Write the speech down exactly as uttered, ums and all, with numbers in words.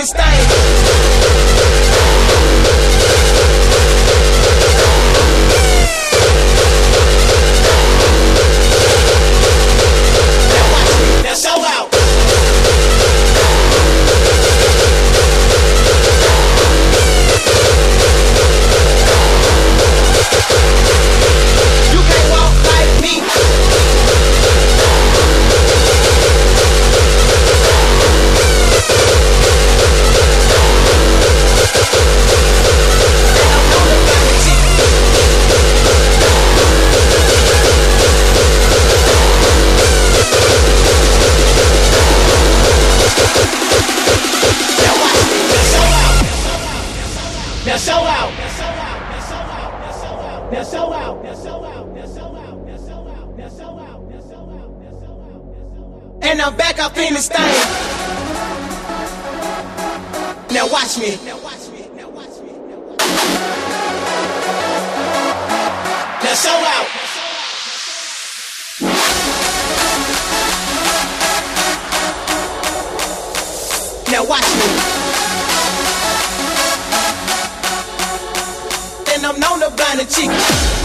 Phoenix thing. Now show out. Now show out. Now show out. Now show out. Now show out. Now show out. Now show out. Now show out. Now show out. Now show out. Now show out. And I'm back up in this thing. Now watch me. Now watch me. Now watch me. Now watch me. Now show out. Now watch me. And I'm known to blind a chick.